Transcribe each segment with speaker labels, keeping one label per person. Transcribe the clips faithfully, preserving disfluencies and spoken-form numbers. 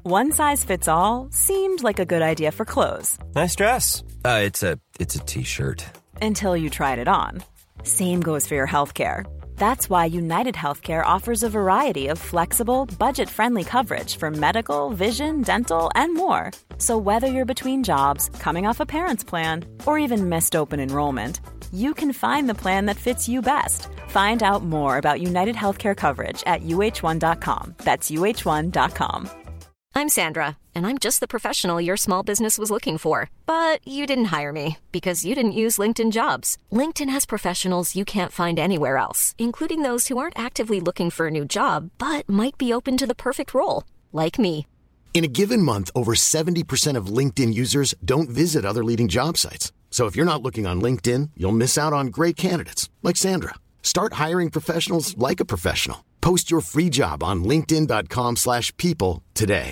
Speaker 1: One size fits all seemed like a good idea for clothes.
Speaker 2: Nice dress. Uh, it's a it's a t-shirt.
Speaker 1: Until you tried it on. Same goes for your healthcare. That's why United Healthcare offers a variety of flexible, budget-friendly coverage for medical, vision, dental, and more. So whether you're between jobs, coming off a parent's plan, or even missed open enrollment, you can find the plan that fits you best. Find out more about United Healthcare coverage at U H one dot com. That's U H one dot com.
Speaker 3: I'm Sandra, and I'm just the professional your small business was looking for. But you didn't hire me because you didn't use LinkedIn Jobs. LinkedIn has professionals you can't find anywhere else, including those who aren't actively looking for a new job, but might be open to the perfect role, like me.
Speaker 4: In a given month, over seventy percent of LinkedIn users don't visit other leading job sites. So if you're not looking on LinkedIn, you'll miss out on great candidates like Sandra. Start hiring professionals like a professional. Post your free job on linkedin dot com slash people today.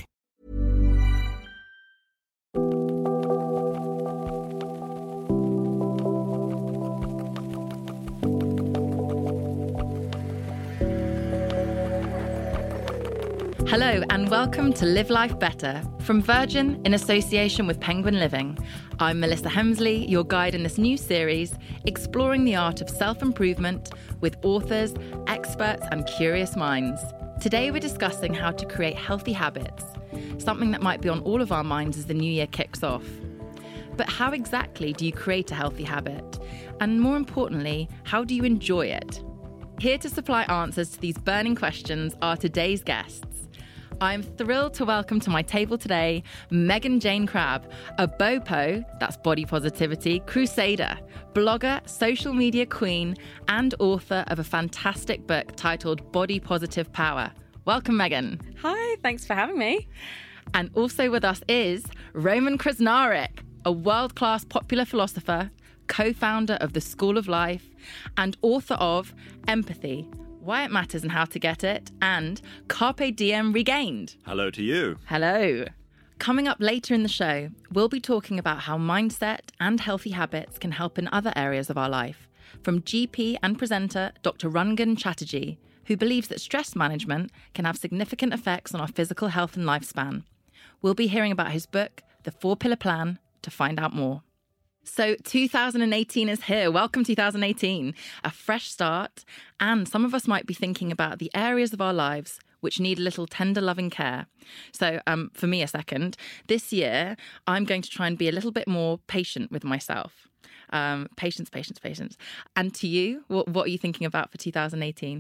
Speaker 5: Hello and welcome to Live Life Better from Virgin in association with Penguin Living. I'm Melissa Hemsley, your guide in this new series, exploring the art of self-improvement with authors, experts and curious minds. Today we're discussing how to create healthy habits, something that might be on all of our minds as the new year kicks off. But how exactly do you create a healthy habit? And more importantly, how do you enjoy it? Here to supply answers to these burning questions are today's guests. I'm thrilled to welcome to my table today Megan Jane Crabb, a BOPO, that's body positivity, crusader, blogger, social media queen, and author of a fantastic book titled Body Positive Power. Welcome, Megan.
Speaker 6: Hi, thanks for having me.
Speaker 5: And also with us is Roman Krznaric, a world-class popular philosopher, co-founder of the School of Life, and author of Empathy, Why It Matters and How to Get It, and Carpe Diem Regained.
Speaker 7: Hello to you.
Speaker 5: Hello. Coming up later in the show, we'll be talking about how mindset and healthy habits can help in other areas of our life, from G P and presenter Doctor Rangan Chatterjee, who believes that stress management can have significant effects on our physical health and lifespan. We'll be hearing about his book, The Four-Pillar Plan, to find out more. So two thousand eighteen is here. Welcome two thousand eighteen. A fresh start. And some of us might be thinking about the areas of our lives which need a little tender loving care. So um, for me a second, this year I'm going to try and be a little bit more patient with myself. Um, patience, patience, patience. And to you, what, what are you thinking about for two thousand eighteen?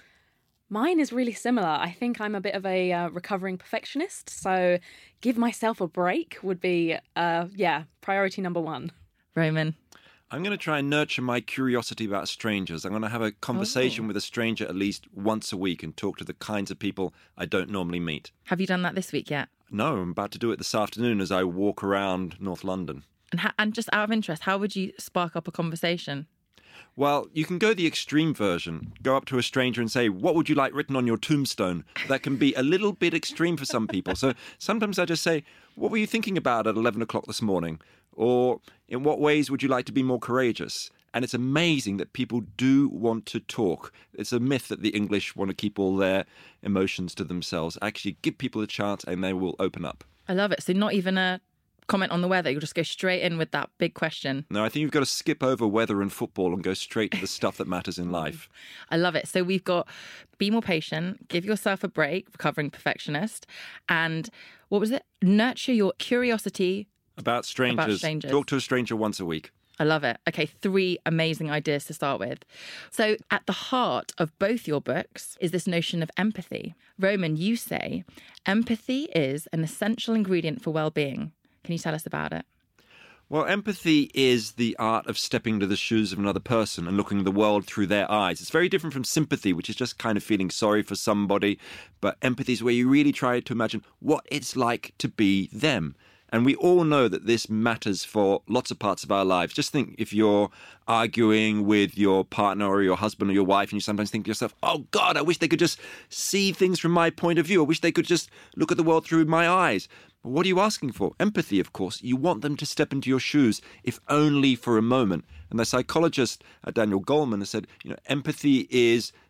Speaker 6: Mine is really similar. I think I'm a bit of a uh, recovering perfectionist. So give myself a break would be, uh, yeah, priority number one.
Speaker 5: Roman?
Speaker 7: I'm going to try and nurture my curiosity about strangers. I'm going to have a conversation
Speaker 5: oh.
Speaker 7: with a stranger at least once a week and talk to the kinds of people I don't normally meet.
Speaker 5: Have you done that this week yet?
Speaker 7: No, I'm about to do it this afternoon as I walk around North London.
Speaker 5: And, ha- and just out of interest, how would you spark up a conversation?
Speaker 7: Well, you can go the extreme version. Go up to a stranger and say, what would you like written on your tombstone? That can be a little bit extreme for some people. So sometimes I just say, what were you thinking about at eleven o'clock this morning? Or in what ways would you like to be more courageous? And it's amazing that people do want to talk. It's a myth that the English want to keep all their emotions to themselves. Actually, give people a chance and they will open up.
Speaker 5: I love it. So not even a comment on the weather. You'll just go straight in with that big question.
Speaker 7: No, I think you've got to skip over weather and football and go straight to the stuff that matters in life.
Speaker 5: I love it. So we've got be more patient, give yourself a break, recovering perfectionist, and what was it? Nurture your curiosity
Speaker 7: about strangers.
Speaker 5: About strangers.
Speaker 7: Talk to a stranger once a week.
Speaker 5: I love it. Okay, three amazing ideas to start with. So at the heart of both your books is this notion of empathy. Roman, you say empathy is an essential ingredient for well-being. Can you tell us about it?
Speaker 7: Well, empathy is the art of stepping into the shoes of another person and looking at the world through their eyes. It's very different from sympathy, which is just kind of feeling sorry for somebody. But empathy is where you really try to imagine what it's like to be them. And we all know that this matters for lots of parts of our lives. Just think if you're arguing with your partner or your husband or your wife and you sometimes think to yourself, oh God, I wish they could just see things from my point of view. I wish they could just look at the world through my eyes. But what are you asking for? Empathy, of course. You want them to step into your shoes, if only for a moment. And the psychologist uh, Daniel Goleman has said, you know, empathy is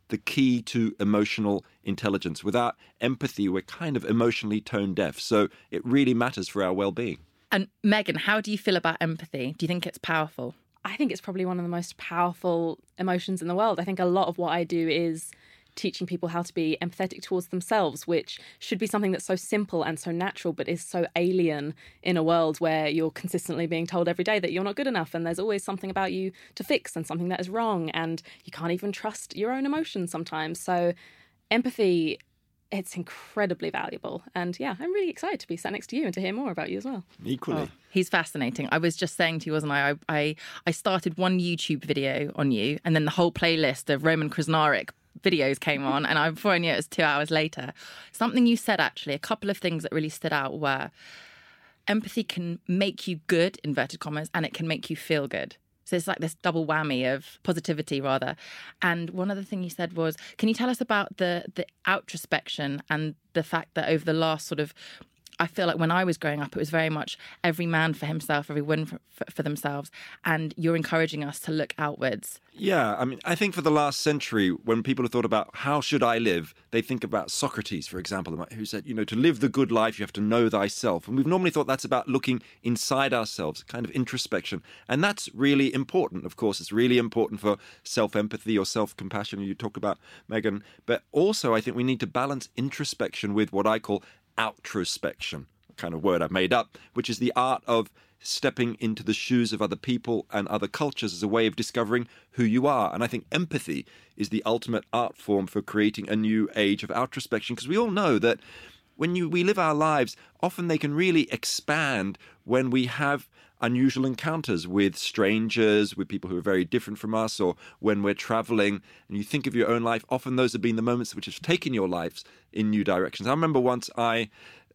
Speaker 7: the key to emotional intelligence. Without empathy, we're kind of emotionally tone deaf. So it really matters for our well-being.
Speaker 5: And Megan, how do you feel about empathy? Do you think it's powerful?
Speaker 6: I think it's probably one of the most powerful emotions in the world. I think a lot of what I do is teaching people how to be empathetic towards themselves, which should be something that's so simple and so natural, but is so alien in a world where you're consistently being told every day that you're not good enough and there's always something about you to fix and something that is wrong, and you can't even trust your own emotions sometimes. So empathy, it's incredibly valuable. And yeah, I'm really excited to be sat next to you and to hear more about you as well.
Speaker 7: Equally.
Speaker 5: Oh, he's fascinating. I was just saying to you, wasn't I? I, I, I started one YouTube video on you, and then the whole playlist of Roman Krasnarek videos came on, and I, before I knew it, it was two hours later. Something you said, actually, a couple of things that really stood out were empathy can make you good, inverted commas, and it can make you feel good. So it's like this double whammy of positivity, rather. And one other thing you said was, can you tell us about the the outrospection and the fact that over the last sort of, I feel like when I was growing up, it was very much every man for himself, every woman for, for, for themselves. And you're encouraging us to look outwards.
Speaker 7: Yeah, I mean, I think for the last century, when people have thought about how should I live, they think about Socrates, for example, who said, you know, to live the good life, you have to know thyself. And we've normally thought that's about looking inside ourselves, kind of introspection. And that's really important. Of course, it's really important for self-empathy or self-compassion, you talk about, Megan. But also, I think we need to balance introspection with what I call outrospection, a kind of word I've made up, which is the art of stepping into the shoes of other people and other cultures as a way of discovering who you are. And I think empathy is the ultimate art form for creating a new age of outrospection, because we all know that when you, we live our lives, often they can really expand when we have unusual encounters with strangers, with people who are very different from us, or when we're traveling and you think of your own life. Often those have been the moments which have taken your lives in new directions. I remember once I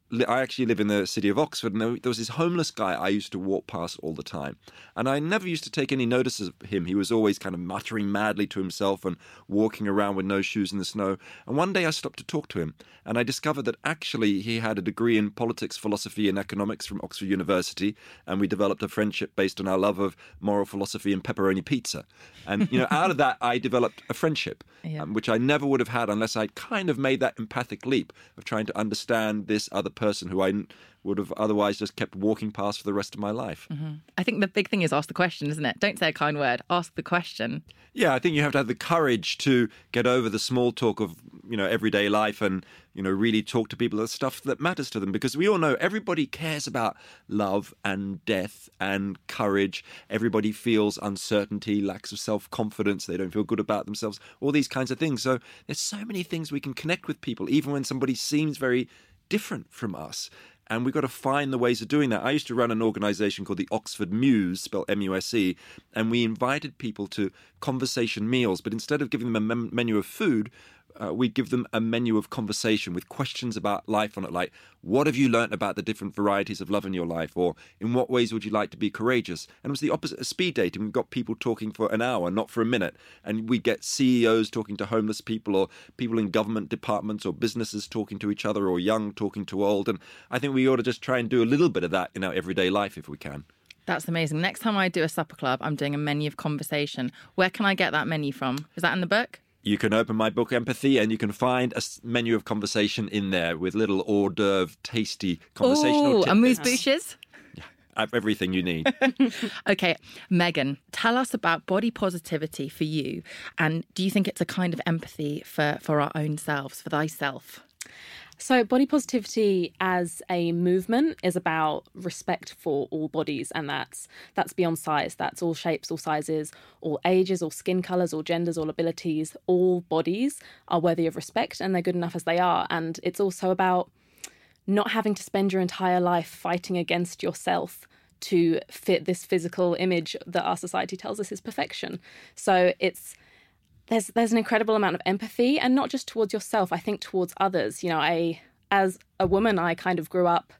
Speaker 7: I actually live in the city of Oxford, and there was this homeless guy I used to walk past all the time. And I never used to take any notice of him. He was always kind of muttering madly to himself and walking around with no shoes in the snow. And one day I stopped to talk to him, and I discovered that actually he had a degree in politics, philosophy and economics from Oxford University, and we developed a friendship based on our love of moral philosophy and pepperoni pizza. And, you know, out of that I developed a friendship, yeah. um, which I never would have had unless I'd kind of made that empathic leap of trying to understand this other person person who I would have otherwise just kept walking past for the rest of my life.
Speaker 5: Mm-hmm. I think the big thing is ask the question, isn't it? Don't say a kind word, ask the question.
Speaker 7: Yeah, I think you have to have the courage to get over the small talk of, you know, everyday life and, you know, really talk to people about stuff that matters to them, because we all know everybody cares about love and death and courage. Everybody feels uncertainty, lacks of self-confidence. They don't feel good about themselves, all these kinds of things. So there's so many things we can connect with people, even when somebody seems very different from us. And we've got to find the ways of doing that. I used to run an organisation called the Oxford Muse, spelled M U S E, and we invited people to conversation meals. But instead of giving them a mem- menu of food, Uh, we give them a menu of conversation with questions about life on it, like, what have you learnt about the different varieties of love in your life? Or in what ways would you like to be courageous? And it was the opposite of speed dating. We got people talking for an hour, not for a minute. And we get C E Os talking to homeless people, or people in government departments, or businesses talking to each other, or young talking to old. And I think we ought to just try and do a little bit of that in our everyday life if we can.
Speaker 5: That's amazing. Next time I do a supper club, I'm doing a menu of conversation. Where can I get that menu from? Is that in the book?
Speaker 7: You can open my book, Empathy, and you can find a menu of conversation in there with little hors d'oeuvre, tasty conversational
Speaker 5: tips.
Speaker 7: Ooh,
Speaker 5: amuse-bouches?
Speaker 7: Yeah, everything you need.
Speaker 5: Okay, Megan, tell us about body positivity for you. And do you think it's a kind of empathy for, for our own selves, for thyself?
Speaker 6: So body positivity as a movement is about respect for all bodies, and that's that's beyond size. That's all shapes, all sizes, all ages, all skin colours, all genders, all abilities. All bodies are worthy of respect, and they're good enough as they are. And it's also about not having to spend your entire life fighting against yourself to fit this physical image that our society tells us is perfection. So it's There's there's an incredible amount of empathy, and not just towards yourself, I think towards others. You know, I, as a woman, I kind of grew up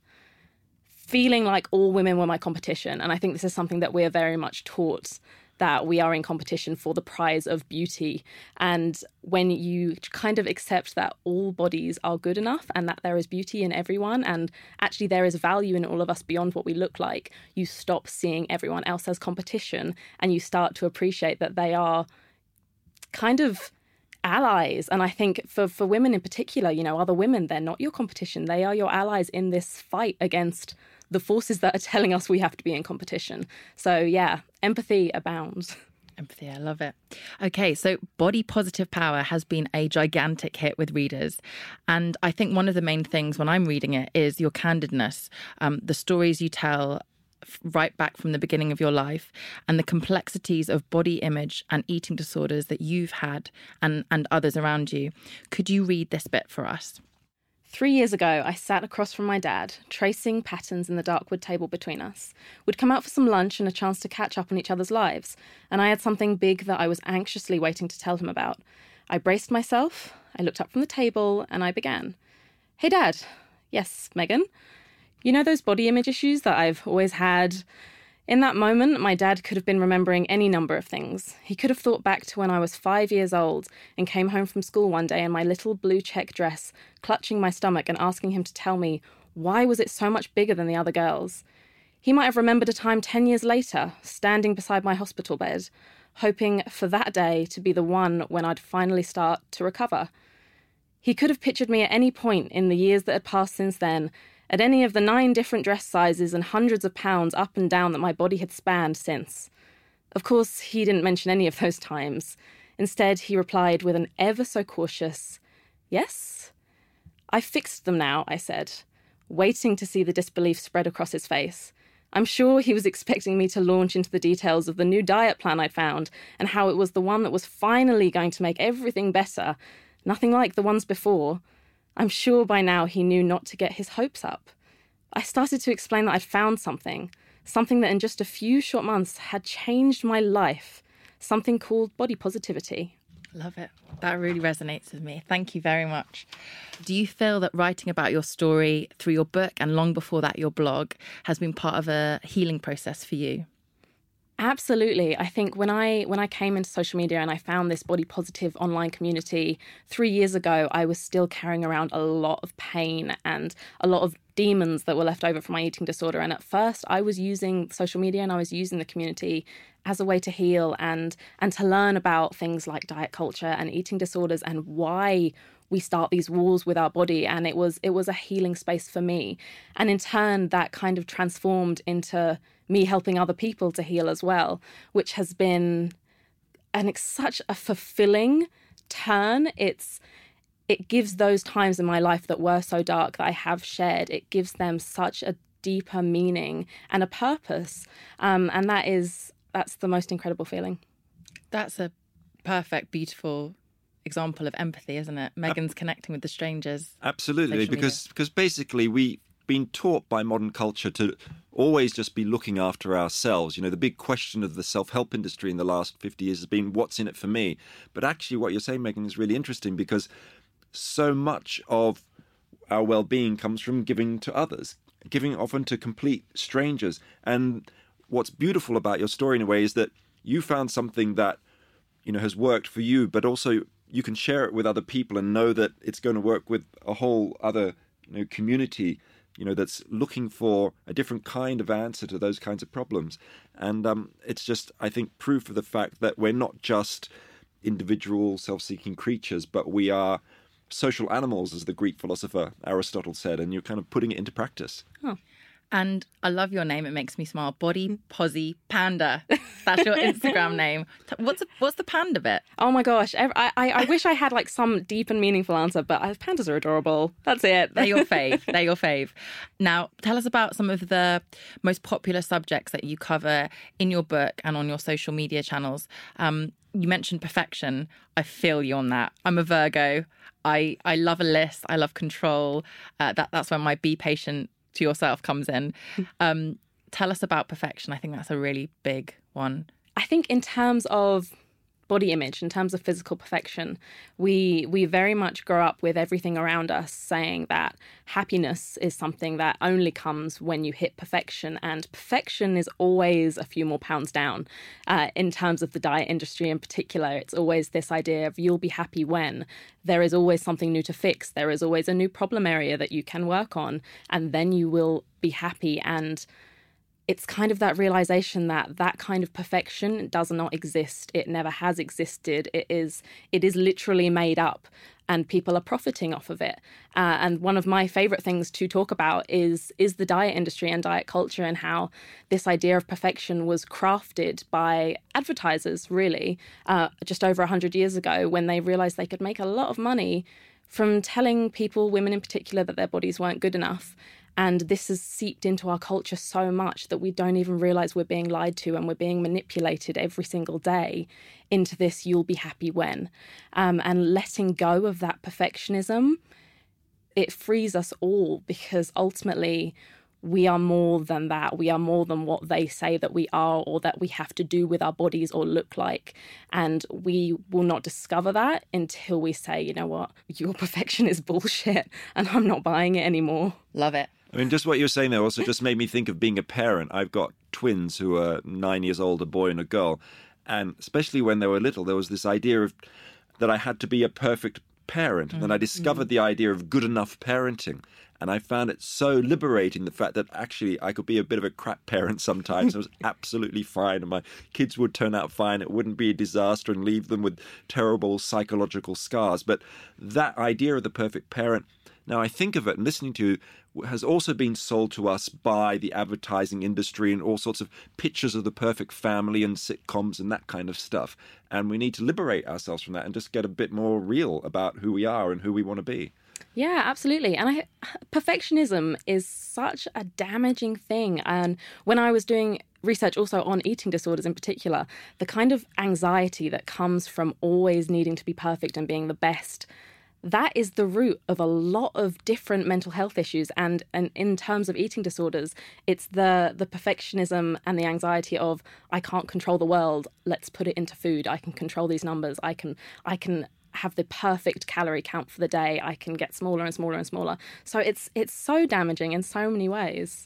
Speaker 6: feeling like all women were my competition. And I think this is something that we are very much taught, that we are in competition for the prize of beauty. And when you kind of accept that all bodies are good enough and that there is beauty in everyone, and actually there is value in all of us beyond what we look like, you stop seeing everyone else as competition, and you start to appreciate that they are kind of allies. And I think for, for women in particular, you know, other women, they're not your competition. They are your allies in this fight against the forces that are telling us we have to be in competition. So yeah, empathy abounds.
Speaker 5: Empathy, I love it. Okay, so Body Positive Power has been a gigantic hit with readers. And I think one of the main things when I'm reading it is your candidness, um, the stories you tell right back from the beginning of your life, and the complexities of body image and eating disorders that you've had and, and others around you. Could you read this bit for us?
Speaker 6: Three years ago, I sat across from my dad, tracing patterns in the dark wood table between us. We'd come out for some lunch and a chance to catch up on each other's lives, and I had something big that I was anxiously waiting to tell him about. I braced myself, I looked up from the table, and I began. Hey, Dad. Yes, Megan. You know those body image issues that I've always had? In that moment, my dad could have been remembering any number of things. He could have thought back to when I was five years old and came home from school one day in my little blue check dress, clutching my stomach and asking him to tell me why was it so much bigger than the other girls. He might have remembered a time ten years later, standing beside my hospital bed, hoping for that day to be the one when I'd finally start to recover. He could have pictured me at any point in the years that had passed since then, at any of the nine different dress sizes and hundreds of pounds up and down that my body had spanned since. Of course, he didn't mention any of those times. Instead, he replied with an ever so cautious, yes? I fixed them now, I said, waiting to see the disbelief spread across his face. I'm sure he was expecting me to launch into the details of the new diet plan I'd found and how it was the one that was finally going to make everything better, nothing like the ones before. I'm sure by now he knew not to get his hopes up. I started to explain that I'd found something, something that in just a few short months had changed my life, something called body positivity.
Speaker 5: Love it. That really resonates with me. Thank you very much. Do you feel that writing about your story through your book and long before that your blog has been part of a healing process for you?
Speaker 6: Absolutely. I think when I when I came into social media and I found this body positive online community three years ago, I was still carrying around a lot of pain and a lot of demons that were left over from my eating disorder. And at first I was using social media and I was using the community as a way to heal and and to learn about things like diet culture and eating disorders and why we start these wars with our body. And it was it was a healing space for me. And in turn, that kind of transformed into me helping other people to heal as well, which has been an such a fulfilling turn. It's it gives those times in my life that were so dark that I have shared, it gives them such a deeper meaning and a purpose. Um, and that is that's the most incredible feeling.
Speaker 5: That's a perfect, beautiful example of empathy, isn't it? Megan's uh, connecting with the strangers.
Speaker 7: Absolutely, because because basically we been taught by modern culture to always just be looking after ourselves. You know, the big question of the self-help industry in the last fifty years has been, what's in it for me? But actually what you're saying, Megan, is really interesting because so much of our well-being comes from giving to others, giving often to complete strangers. And what's beautiful about your story in a way is that you found something that, you know, has worked for you, but also you can share it with other people and know that it's going to work with a whole other, you know, community, you know, that's looking for a different kind of answer to those kinds of problems. And um, it's just, I think, proof of the fact that we're not just individual self-seeking creatures, but we are social animals, as the Greek philosopher Aristotle said, and you're kind of putting it into practice.
Speaker 5: Oh. And I love your name. It makes me smile. Body Posy Panda. That's your Instagram name. What's a, what's the panda bit?
Speaker 6: Oh my gosh. I, I, I wish I had like some deep and meaningful answer, but I, pandas are adorable. That's it.
Speaker 5: They're your fave. They're your fave. Now, tell us about some of the most popular subjects that you cover in your book and on your social media channels. Um, you mentioned perfection. I feel you on that. I'm a Virgo. I, I love a list. I love control. Uh, that That's when my be patient to yourself comes in. Um, tell us about perfection. I think that's a really big one.
Speaker 6: I think in terms of body image, in terms of physical perfection, we we very much grow up with everything around us saying that happiness is something that only comes when you hit perfection, and perfection is always a few more pounds down. Uh, in terms of the diet industry in particular, it's always this idea of you'll be happy when there is always something new to fix. There is always a new problem area that you can work on, and then you will be happy. And it's kind of that realization that that kind of perfection does not exist. It never has existed. It is it is literally made up, and people are profiting off of it. Uh, and one of my favorite things to talk about is is the diet industry and diet culture, and how this idea of perfection was crafted by advertisers, really, uh, just over one hundred years ago, when they realized they could make a lot of money from telling people, women in particular, that their bodies weren't good enough. And this has seeped into our culture so much that we don't even realise we're being lied to, and we're being manipulated every single day into this "you'll be happy when." Um, and letting go of that perfectionism, it frees us all, because ultimately we are more than that. We are more than what they say that we are, or that we have to do with our bodies or look like. And we will not discover that until we say, you know what, your perfection is bullshit and I'm not buying it anymore.
Speaker 5: Love it.
Speaker 7: I mean, just what you were saying there also just made me think of being a parent. I've got twins who are nine years old, a boy and a girl. And especially when they were little, there was this idea of that I had to be a perfect parent. And then I discovered the idea of good enough parenting. And I found it so liberating, the fact that actually I could be a bit of a crap parent sometimes. It was absolutely fine, and my kids would turn out fine. It wouldn't be a disaster and leave them with terrible psychological scars. But that idea of the perfect parent, now I think of it and listening to, has also been sold to us by the advertising industry and all sorts of pictures of the perfect family and sitcoms and that kind of stuff. And we need to liberate ourselves from that and just get a bit more real about who we are and who we want to be.
Speaker 6: Yeah, absolutely. And I, perfectionism is such a damaging thing. And when I was doing research also on eating disorders in particular, the kind of anxiety that comes from always needing to be perfect and being the best, that is the root of a lot of different mental health issues. And, and in terms of eating disorders, it's the the perfectionism and the anxiety of, I can't control the world, let's put it into food. I can control these numbers. I can I can have the perfect calorie count for the day. I can get smaller and smaller and smaller. So it's it's so damaging in so many ways.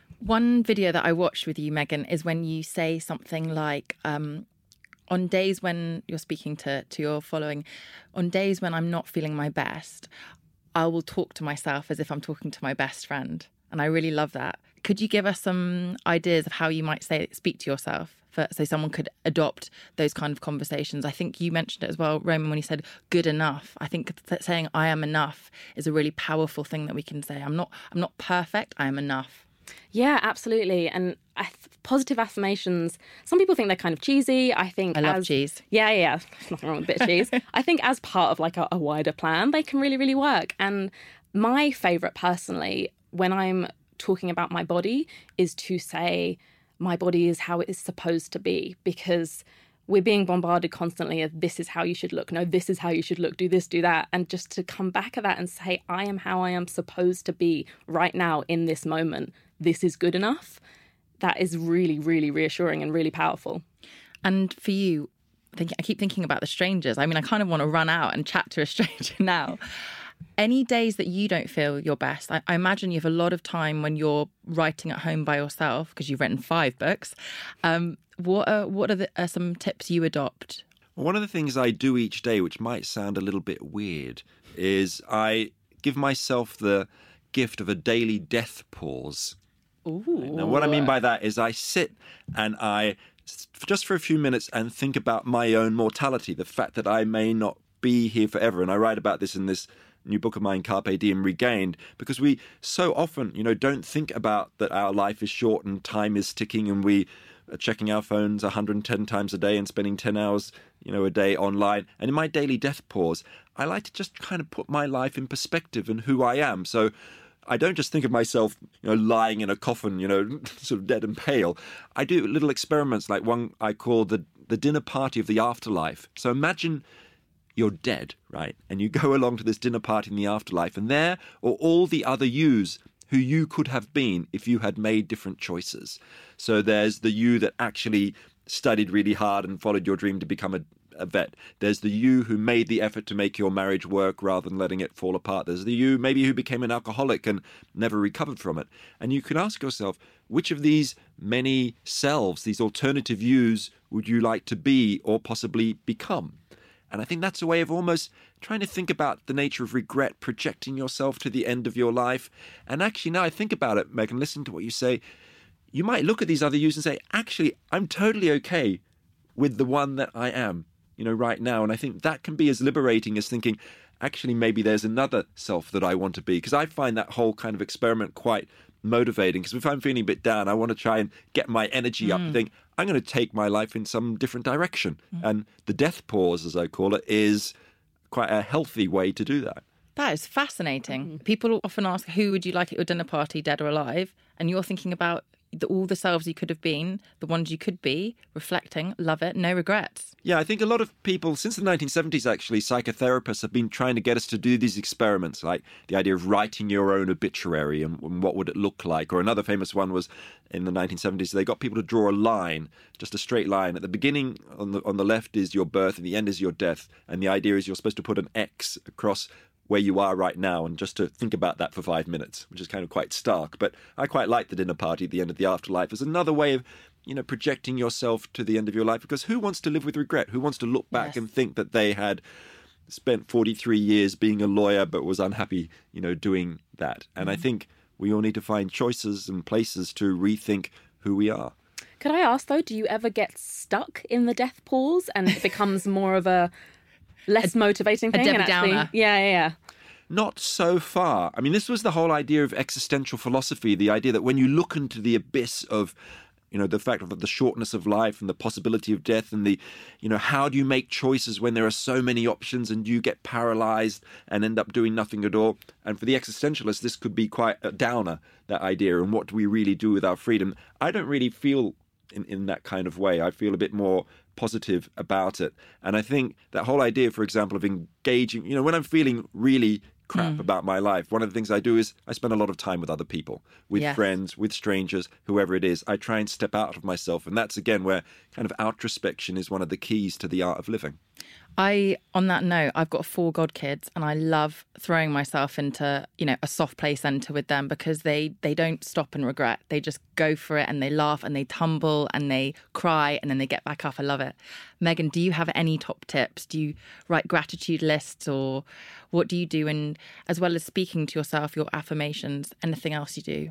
Speaker 5: One video that I watched with you, Megan, is when you say something like, um, on days when you're speaking to, to your following, on days when I'm not feeling my best, I will talk to myself as if I'm talking to my best friend. And I really love that. Could you give us some ideas of how you might say speak to yourself, for, so someone could adopt those kind of conversations? I think you mentioned it as well, Roman, when you said good enough. I think that saying I am enough is a really powerful thing that we can say. I'm not, I'm not perfect, I am enough.
Speaker 6: Yeah, absolutely. And I th- positive affirmations, some people think they're kind of cheesy. I think
Speaker 5: I love
Speaker 6: as,
Speaker 5: cheese.
Speaker 6: Yeah, yeah. There's nothing wrong with a bit of cheese. I think as part of like a, a wider plan, they can really, really work. And my favourite personally, when I'm talking about my body, is to say my body is how it is supposed to be, because we're being bombarded constantly of this is how you should look. No, this is how you should look. Do this, do that. And just to come back at that and say, I am how I am supposed to be right now in this moment. This is good enough. That is really, really reassuring and really powerful.
Speaker 5: And for you, I, think, I keep thinking about the strangers. I mean, I kind of want to run out and chat to a stranger now. Any days that you don't feel your best, I, I imagine you have a lot of time when you're writing at home by yourself, because you've written five books. Um, what are, what are, the, are some tips you adopt?
Speaker 7: Well, one of the things I do each day, which might sound a little bit weird, is I give myself the gift of a daily death pause.
Speaker 5: Ooh.
Speaker 7: Now, what I mean by that is I sit and I, just for a few minutes, and think about my own mortality, the fact that I may not be here forever. And I write about this in this new book of mine, Carpe Diem Regained, because we so often, you know, don't think about that our life is short and time is ticking, and we are checking our phones one hundred ten times a day and spending ten hours, you know, a day online. And in my daily death pause, I like to just kind of put my life in perspective and who I am. So I don't just think of myself, you know, lying in a coffin, you know, sort of dead and pale. I do little experiments, like one I call the the dinner party of the afterlife. So imagine you're dead, right? And you go along to this dinner party in the afterlife, and there are all the other yous who you could have been if you had made different choices. So there's the you that actually studied really hard and followed your dream to become a, a vet. There's the you who made the effort to make your marriage work rather than letting it fall apart. There's the you maybe who became an alcoholic and never recovered from it. And you can ask yourself, which of these many selves, these alternative yous, would you like to be or possibly become? And I think that's a way of almost trying to think about the nature of regret, projecting yourself to the end of your life. And actually, now I think about it, Megan, listen to what you say. you might look at these other yous and say, actually, I'm totally okay with the one that I am, you know, right now. And I think that can be as liberating as thinking, actually, maybe there's another self that I want to be. Because I find that whole kind of experiment quite motivating. Because if I'm feeling a bit down, I want to try and get my energy mm. up and think, I'm going to take my life in some different direction. Mm. And the death pause, as I call it, is quite a healthy way to do that.
Speaker 5: That is fascinating. Mm. People often ask, who would you like at your dinner party, dead or alive? And you're thinking about the, all the selves you could have been, the ones you could be, reflecting, love it, no regrets.
Speaker 7: Yeah, I think a lot of people, since the nineteen seventies actually, psychotherapists have been trying to get us to do these experiments, like the idea of writing your own obituary and, and what would it look like. Or another famous one was in the nineteen seventies, they got people to draw a line, just a straight line. At the beginning, on the on the left is your birth and the end is your death. And the idea is you're supposed to put an X across where you are right now and just to think about that for five minutes, which is kind of quite stark. But I quite like the dinner party at the end of the afterlife as another way of, you know, projecting yourself to the end of your life, because who wants to live with regret? Who wants to look back yes. and think that they had spent forty-three years being a lawyer but was unhappy, you know, doing that? And mm. I think we all need to find choices and places to rethink who we are.
Speaker 6: Could I ask, though, do you ever get stuck in the death pause and it becomes more of a less a, motivating thing?
Speaker 5: A Debbie
Speaker 6: actually,
Speaker 5: Downer.
Speaker 6: Yeah, yeah, yeah.
Speaker 7: Not so far. I mean, this was the whole idea of existential philosophy, the idea that when you look into the abyss of, you know, the fact of the shortness of life and the possibility of death and the, you know, how do you make choices when there are so many options and you get paralyzed and end up doing nothing at all? And for the existentialists, this could be quite a downer, that idea. And what do we really do with our freedom? I don't really feel in, in that kind of way. I feel a bit more positive about it. And I think that whole idea, for example, of engaging, you know, when I'm feeling really crap mm. about my life, one of the things I do is I spend a lot of time with other people, with yes. friends, with strangers, whoever it is. I try and step out of myself. And that's, again, where kind of outrospection is one of the keys to the art of living.
Speaker 5: I, on that note, I've got four godkids and I love throwing myself into, you know, a soft play centre with them because they, they don't stop and regret. They just go for it and they laugh and they tumble and they cry and then they get back up. I love it. Megan, do you have any top tips? Do you write gratitude lists, or what do you do? And as well as speaking to yourself, your affirmations, anything else you do?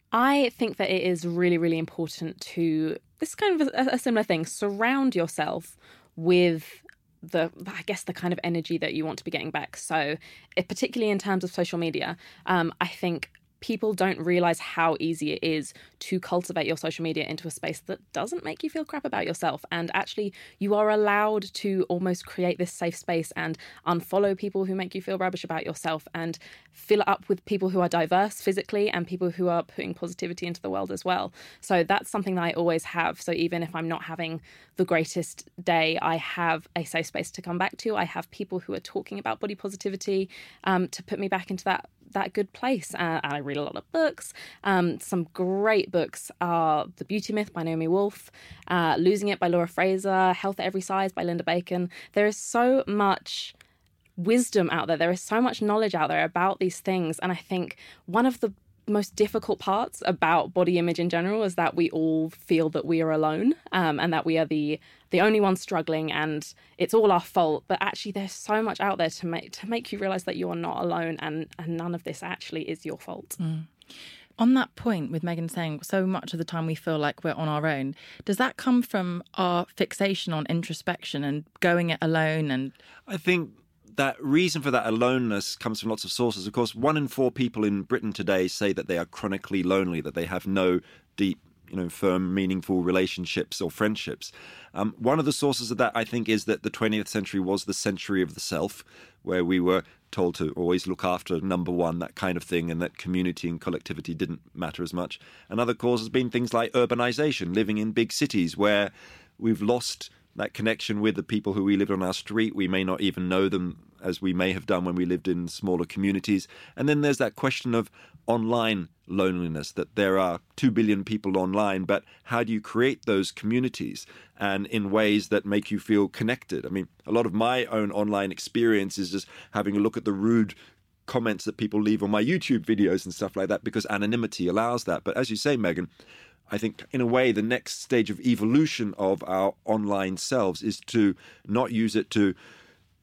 Speaker 6: I think that it is really, really important to, this is kind of a, a similar thing, surround yourself with the, I guess, the kind of energy that you want to be getting back. So it, particularly in terms of social media, um, I think people don't realise how easy it is to cultivate your social media into a space that doesn't make you feel crap about yourself. And actually, you are allowed to almost create this safe space and unfollow people who make you feel rubbish about yourself and fill it up with people who are diverse physically and people who are putting positivity into the world as well. So that's something that I always have. So even if I'm not having the greatest day, I have a safe space to come back to. I have people who are talking about body positivity um, to put me back into that that good place. Uh, I read a lot of books. Um, some great books are The Beauty Myth by Naomi Wolf, uh, Losing It by Laura Fraser, Health at Every Size by Linda Bacon. There is so much wisdom out there. There is so much knowledge out there about these things. And I think one of the most difficult parts about body image in general is that we all feel that we are alone um, and that we are the the only ones struggling and it's all our fault. But actually there's so much out there to make to make you realise that you're not alone and, and none of this actually is your fault.
Speaker 5: Mm. On that point with Megan saying so much of the time we feel like we're on our own, does that come from our fixation on introspection and going it alone? And
Speaker 7: I think that reason for that aloneness comes from lots of sources. Of course, one in four people in Britain today say that they are chronically lonely, that they have no deep, you know, firm, meaningful relationships or friendships. Um, one of the sources of that, I think, is that the twentieth century was the century of the self, where we were told to always look after number one, that kind of thing, and that community and collectivity didn't matter as much. Another cause has been things like urbanization, living in big cities, where we've lost that connection with the people who we lived on our street. We may not even know them as we may have done when we lived in smaller communities. And then there's that question of online loneliness, that there are two billion people online, but how do you create those communities and in ways that make you feel connected? I mean, a lot of my own online experience is just having a look at the rude comments that people leave on my YouTube videos and stuff like that, because anonymity allows that. But as you say, Megan, I think, in a way, the next stage of evolution of our online selves is to not use it to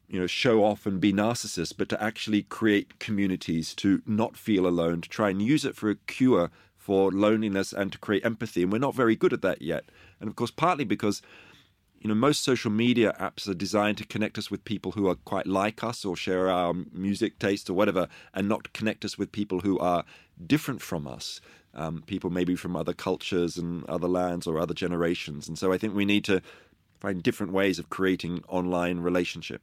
Speaker 7: you know, show off and be narcissists, but to actually create communities, to not feel alone, to try and use it for a cure for loneliness and to create empathy. And we're not very good at that yet. And of course, partly because, you know, most social media apps are designed to connect us with people who are quite like us or share our music taste or whatever, and not connect us with people who are different from us. Um, people maybe from other cultures and other lands or other generations. And so I think we need to find different ways of creating online relationship.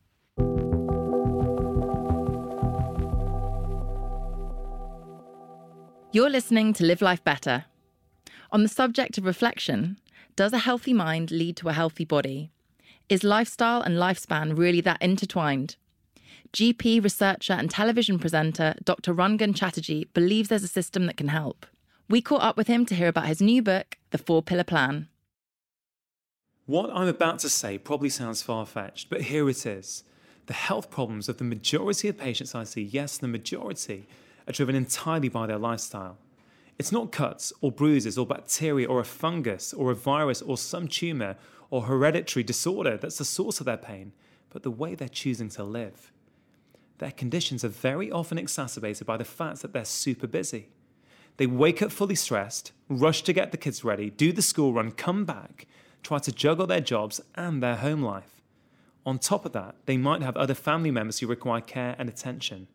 Speaker 5: You're listening to Live Life Better. On the subject of reflection, does a healthy mind lead to a healthy body? Is lifestyle and lifespan really that intertwined? G P, researcher and television presenter Doctor Rangan Chatterjee believes there's a system that can help. We caught up with him to hear about his new book, The Four Pillar Plan.
Speaker 8: What I'm about to say probably sounds far-fetched, but here it is. The health problems of the majority of patients I see, yes, the majority, are driven entirely by their lifestyle. It's not cuts or bruises or bacteria or a fungus or a virus or some tumour or hereditary disorder that's the source of their pain, but the way they're choosing to live. Their conditions are very often exacerbated by the fact that they're super busy. They wake up fully stressed, rush to get the kids ready, do the school run, come back, try to juggle their jobs and their home life. On top of that, they might have other family members who require care and attention.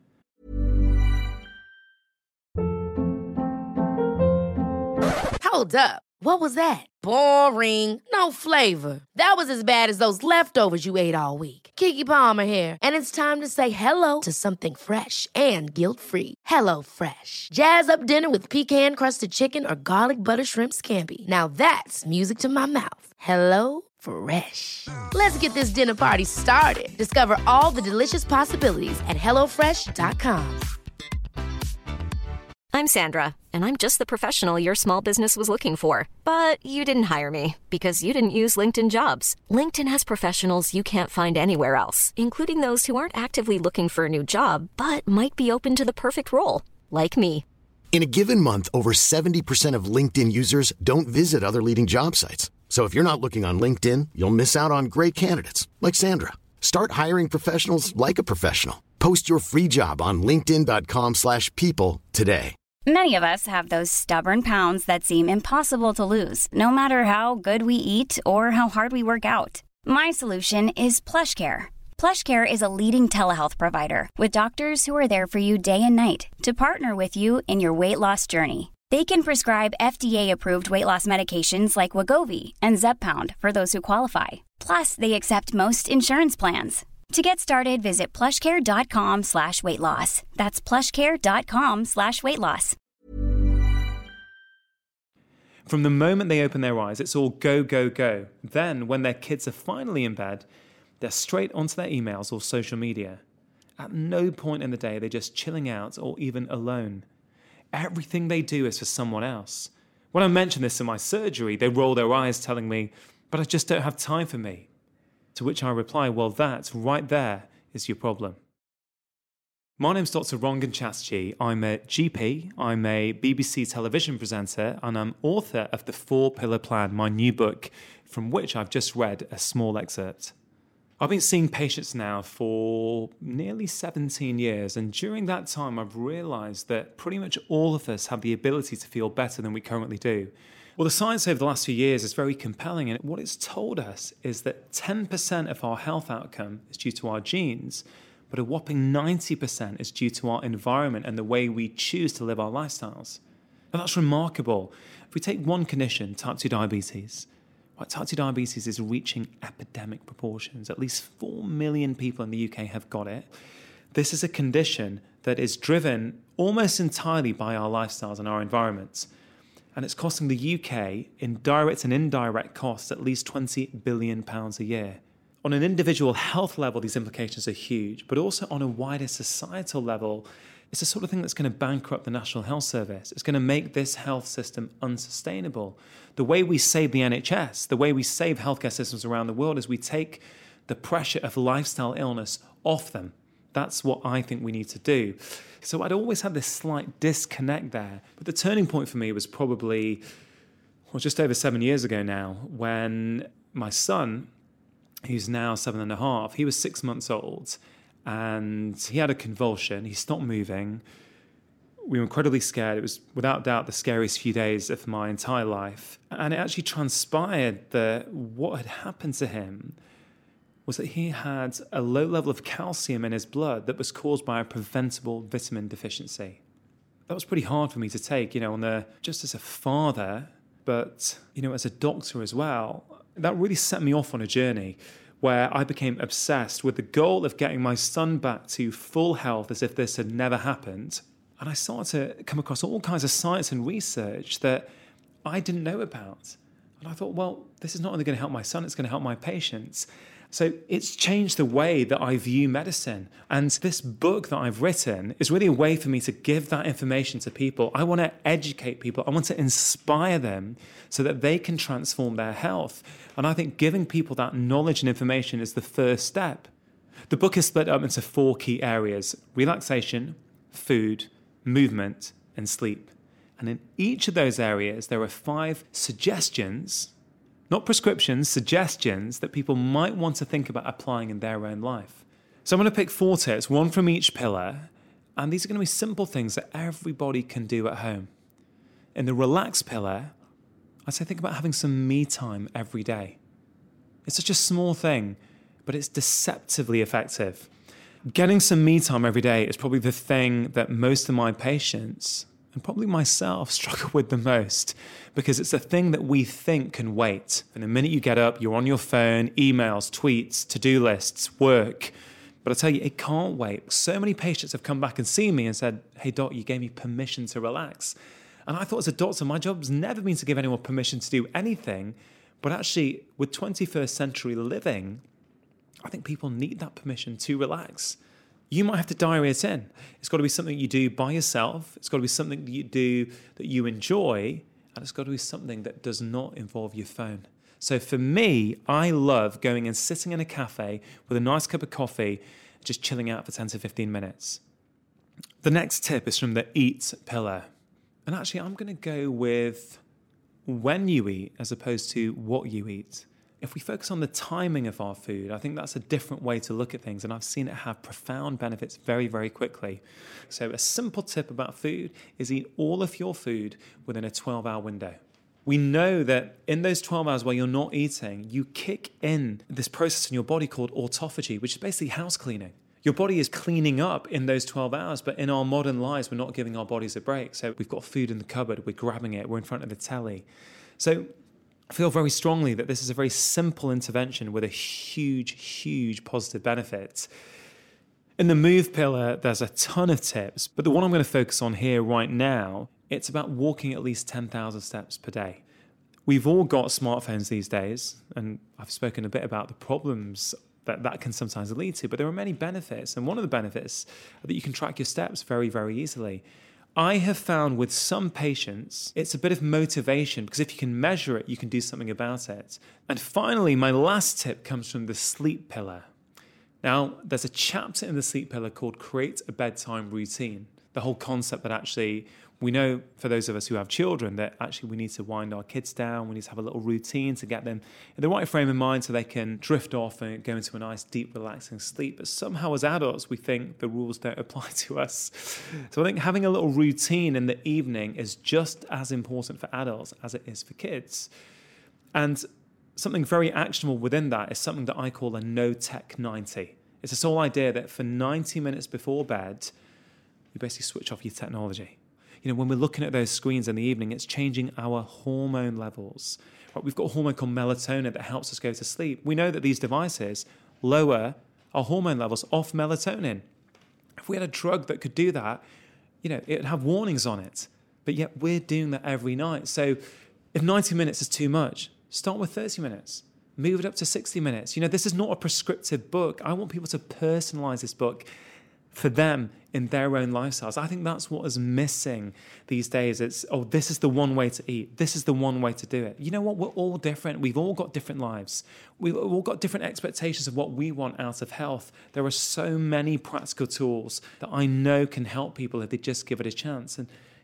Speaker 9: Hold up. What was that? Boring. No flavor. That was as bad as those leftovers you ate all week. Keke Palmer here, and it's time to say hello to something fresh and guilt-free. Hello Fresh. Jazz up dinner with pecan-crusted chicken or garlic butter shrimp scampi. Now that's music to my mouth. Hello Fresh. Let's get this dinner party started. Discover all the delicious possibilities at hello fresh dot com.
Speaker 3: I'm Sandra, and I'm just the professional your small business was looking for. But you didn't hire me because you didn't use LinkedIn Jobs. LinkedIn has professionals you can't find anywhere else, including those who aren't actively looking for a new job, but might be open to the perfect role, like me.
Speaker 4: In a given month, over seventy percent of LinkedIn users don't visit other leading job sites. So if you're not looking on LinkedIn, you'll miss out on great candidates like Sandra. Start hiring professionals like a professional. Post your free job on linkedin dot com slash people today.
Speaker 10: Many of us have those stubborn pounds that seem impossible to lose, no matter how good we eat or how hard we work out. My solution is PlushCare. PlushCare is a leading telehealth provider with doctors who are there for you day and night to partner with you in your weight loss journey. They can prescribe F D A-approved weight loss medications like Wegovy and Zepbound for those who qualify. Plus, they accept most insurance plans. To get started, visit plushcare.com slash weight loss. That's plushcare.com slash weight loss.
Speaker 8: From the moment they open their eyes, it's all go, go, go. Then, when their kids are finally in bed, they're straight onto their emails or social media. At no point in the day are they just chilling out or even alone. Everything they do is for someone else. When I mention this in my surgery, they roll their eyes telling me, but I just don't have time for me. To which I reply, well, that right there is your problem. My name's Doctor Rangan Chatterjee. I'm a G P, I'm a B B C television presenter, and I'm author of The Four Pillar Plan, my new book, from which I've just read a small excerpt. I've been seeing patients now for nearly seventeen years, and during that time I've realised that pretty much all of us have the ability to feel better than we currently do. Well, the science over the last few years is very compelling, and what it's told us is that ten percent of our health outcome is due to our genes, but a whopping ninety percent is due to our environment and the way we choose to live our lifestyles. Now, that's remarkable. If we take one condition, type two diabetes, right, type two diabetes is reaching epidemic proportions. At least four million people in the U K have got it. This is a condition that is driven almost entirely by our lifestyles and our environments. And it's costing the U K in direct and indirect costs at least twenty billion pounds a year. On an individual health level, these implications are huge, but also on a wider societal level, it's the sort of thing that's going to bankrupt the National Health Service. It's going to make this health system unsustainable. The way we save the N H S, the way we save healthcare systems around the world is we take the pressure of lifestyle illness off them. That's what I think we need to do. So I'd always had this slight disconnect there. But the turning point for me was probably, well, just over seven years ago now, when my son who's now seven and a half, he was six months old and he had a convulsion. He stopped moving. We were incredibly scared. It was without doubt the scariest few days of my entire life. And it actually transpired that what had happened to him was that he had a low level of calcium in his blood that was caused by a preventable vitamin deficiency. That was pretty hard for me to take, you know, on the, just as a father, but, you know, as a doctor as well. That really set me off on a journey where I became obsessed with the goal of getting my son back to full health as if this had never happened. And I started to come across all kinds of science and research that I didn't know about. And I thought, well, this is not only going to help my son, it's going to help my patients. So it's changed the way that I view medicine. And this book that I've written is really a way for me to give that information to people. I want to educate people. I want to inspire them so that they can transform their health. And I think giving people that knowledge and information is the first step. The book is split up into four key areas: relaxation, food, movement, and sleep. And in each of those areas, there are five suggestions, not prescriptions, suggestions that people might want to think about applying in their own life. So I'm going to pick four tips, one from each pillar, and these are going to be simple things that everybody can do at home. In the relax pillar, I'd say think about having some me time every day. It's such a small thing, but it's deceptively effective. Getting some me time every day is probably the thing that most of my patients, and probably myself, struggle with the most, because it's a thing that we think can wait. And the minute you get up, you're on your phone, emails, tweets, to-do lists, work. But I tell you, it can't wait. So many patients have come back and seen me and said, "Hey, doc, you gave me permission to relax." And I thought as a doctor, my job's never been to give anyone permission to do anything. But actually, with twenty-first century living, I think people need that permission to relax. You might have to diary it in. It's got to be something you do by yourself. It's got to be something that you do that you enjoy. And it's got to be something that does not involve your phone. So for me, I love going and sitting in a cafe with a nice cup of coffee, just chilling out for ten to fifteen minutes. The next tip is from the eat pillar. And actually, I'm going to go with when you eat as opposed to what you eat. If we focus on the timing of our food, I think that's a different way to look at things, and I've seen it have profound benefits very, very quickly. So a simple tip about food is eat all of your food within a twelve-hour window. We know that in those twelve hours where you're not eating, you kick in this process in your body called autophagy, which is basically house cleaning. Your body is cleaning up in those twelve hours, but in our modern lives, we're not giving our bodies a break. So we've got food in the cupboard, we're grabbing it, we're in front of the telly. So I feel very strongly that this is a very simple intervention with a huge, huge positive benefit. In the move pillar, there's a ton of tips, but the one I'm going to focus on here right now, it's about walking at least ten thousand steps per day. We've all got smartphones these days, and I've spoken a bit about the problems that that can sometimes lead to, but there are many benefits, and one of the benefits is that you can track your steps very, very easily. I have found with some patients, it's a bit of motivation because if you can measure it, you can do something about it. And finally, my last tip comes from the sleep pillar. Now, there's a chapter in the sleep pillar called Create a Bedtime Routine. The whole concept that actually, we know for those of us who have children that actually we need to wind our kids down, we need to have a little routine to get them in the right frame of mind so they can drift off and go into a nice, deep, relaxing sleep. But somehow as adults, we think the rules don't apply to us. So I think having a little routine in the evening is just as important for adults as it is for kids. And something very actionable within that is something that I call a no-tech ninety. It's this whole idea that for ninety minutes before bed, you basically switch off your technology. You know, when we're looking at those screens in the evening, it's changing our hormone levels. Right? We've got a hormone called melatonin that helps us go to sleep. We know that these devices lower our hormone levels off melatonin. If we had a drug that could do that, you know, it would have warnings on it. But yet we're doing that every night. So if ninety minutes is too much, start with thirty minutes. Move it up to sixty minutes. You know, this is not a prescriptive book. I want people to personalize this book for them in their own lifestyles. I think that's what is missing these days. It's, oh, this is the one way to eat. This is the one way to do it. You know what? We're all different. We've all got different lives. We've all got different expectations of what we want out of health. There are so many practical tools that I know can help people if they just give it a chance. And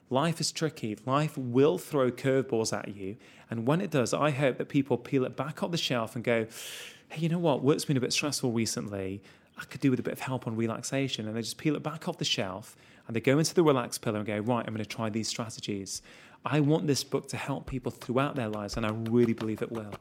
Speaker 8: Life is tricky. Life will throw curveballs at you. And when it does, I hope that people peel it back off the shelf and go, hey, you know what? Work's been a bit stressful recently. I could do with a bit of help on relaxation. And they just peel it back off the shelf and they go into the relax pillar and go, right, I'm going to try these strategies. I want this book to help people throughout their lives, and I really believe it will.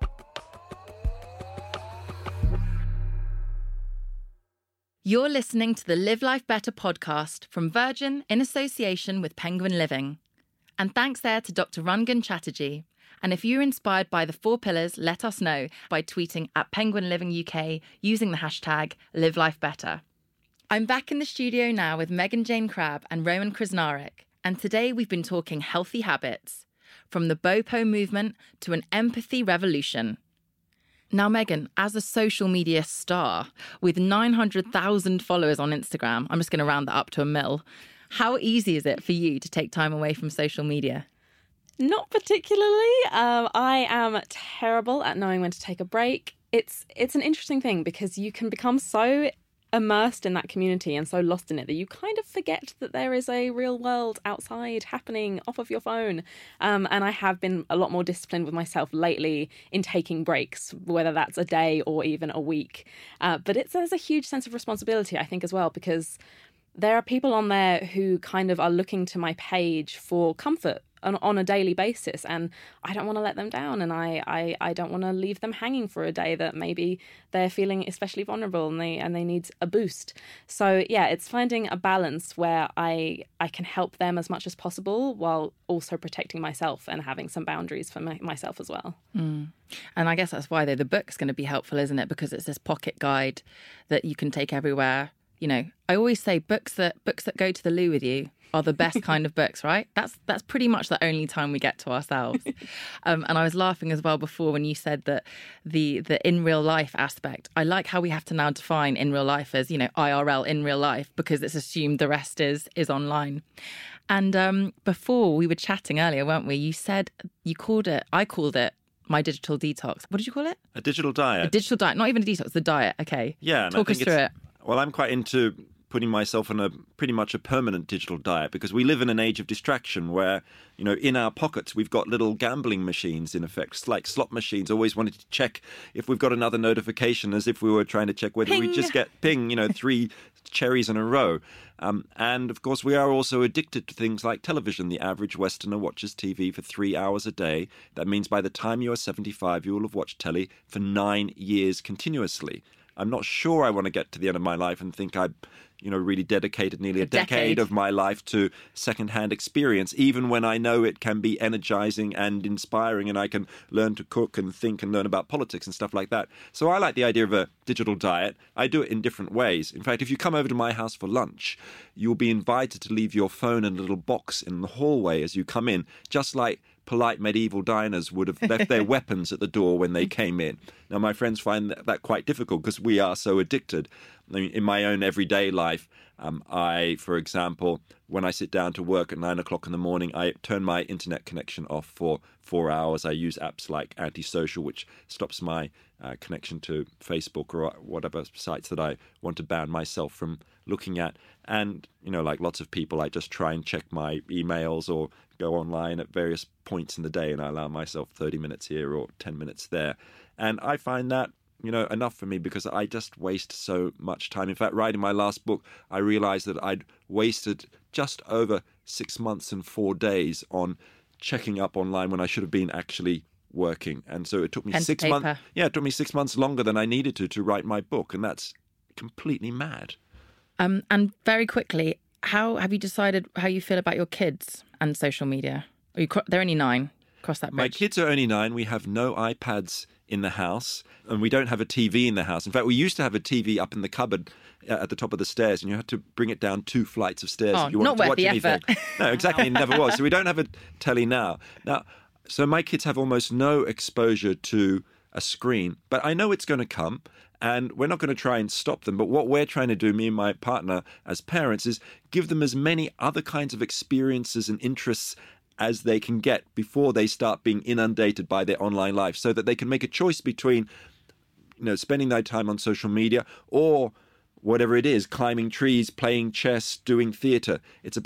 Speaker 5: You're listening to the Live Life Better podcast from Virgin in association with Penguin Living. And thanks there to Doctor Rangan Chatterjee. And if you're inspired by the four pillars, let us know by tweeting at Penguin Living U K using the hashtag Live Life Better. I'm back in the studio now with Megan Jane Crabb and Roman Krznaric. And today we've been talking healthy habits, from the BOPO movement to an empathy revolution. Now, Megan, as a social media star with nine hundred thousand followers on Instagram, I'm just going to round that up to a mil, how easy is it for you to take time away from social media?
Speaker 6: Not particularly. Um, I am terrible at knowing when to take a break. It's it's an interesting thing because you can become so immersed in that community and so lost in it that you kind of forget that there is a real world outside happening off of your phone. Um, and I have been a lot more disciplined with myself lately in taking breaks, whether that's a day or even a week. Uh, but it's there's a huge sense of responsibility, I think, as well, because there are people on there who kind of are looking to my page for comfort on, on a daily basis, and I don't want to let them down, and I, I, I don't want to leave them hanging for a day that maybe they're feeling especially vulnerable and they and they need a boost. So yeah, it's finding a balance where I I can help them as much as possible while also protecting myself and having some boundaries for my, myself as well.
Speaker 5: Mm. And I guess that's why though the book's going to be helpful, isn't it? Because it's this pocket guide that you can take everywhere. You know, I always say books that books that go to the loo with you are the best kind of books, right? That's that's pretty much the only time we get to ourselves. Um, and I was laughing as well before when you said that the the in real life aspect. I like how we have to now define in real life as, you know, I R L, in real life, because it's assumed the rest is is online. And um, before we were chatting earlier, weren't we? You said you called it. I called it my digital detox. What did you call it?
Speaker 7: A digital diet.
Speaker 5: A digital diet, not even a detox. The diet. Okay.
Speaker 7: Yeah.
Speaker 5: Talk us through it.
Speaker 7: Well, I'm quite into putting myself on a pretty much a permanent digital diet because we live in an age of distraction where, you know, in our pockets we've got little gambling machines, in effect, like slot machines, always wanted to check if we've got another notification, as if we were trying to check whether
Speaker 5: ping.
Speaker 7: we just get ping, you know, three cherries in a row. Um, and, of course, we are also addicted to things like television. The average Westerner watches T V for three hours a day. That means by the time you are seventy-five, you will have watched telly for nine years continuously. I'm not sure I want to get to the end of my life and think I, you know, really dedicated nearly a, a decade. decade of my life to secondhand experience, even when I know it can be energizing and inspiring and I can learn to cook and think and learn about politics and stuff like that. So I like the idea of a digital diet. I do it in different ways. In fact, if you come over to my house for lunch, you'll be invited to leave your phone in a little box in the hallway as you come in, just like polite medieval diners would have left their weapons at the door when they came in. Now, my friends find that, that quite difficult because we are so addicted. I mean, in my own everyday life, um, I, for example, when I sit down to work at nine o'clock in the morning, I turn my internet connection off for four hours. I use apps like Antisocial, which stops my uh, connection to Facebook or whatever sites that I want to ban myself from looking at. And, you know, like lots of people, I just try and check my emails or go online at various points in the day, and I allow myself thirty minutes here or ten minutes there. And I find that, you know, enough for me because I just waste so much time. In fact, writing my last book, I realized that I'd wasted just over six months and four days on checking up online when I should have been actually working. And so it took me
Speaker 5: Pen
Speaker 7: six months. Yeah, it took me six months longer than I needed to to write my book. And that's completely mad.
Speaker 5: Um, and very quickly, how have you decided how you feel about your kids and social media? Are you, they're only nine. Cross that bridge.
Speaker 7: My kids are only nine. We have no iPads in the house, and we don't have a T V in the house. In fact, we used to have a T V up in the cupboard at the top of the stairs, and you had to bring it down two flights of stairs
Speaker 5: oh,
Speaker 7: if you wanted
Speaker 5: not
Speaker 7: to
Speaker 5: worth
Speaker 7: watch
Speaker 5: the
Speaker 7: anything.
Speaker 5: Effort.
Speaker 7: No, exactly. It never was. So we don't have a telly now. Now, so my kids have almost no exposure to a screen, but I know it's going to come. And we're not going to try and stop them. But what we're trying to do, me and my partner as parents, is give them as many other kinds of experiences and interests as they can get before they start being inundated by their online life, so that they can make a choice between, you know, spending their time on social media or whatever it is, climbing trees, playing chess, doing theatre. It's about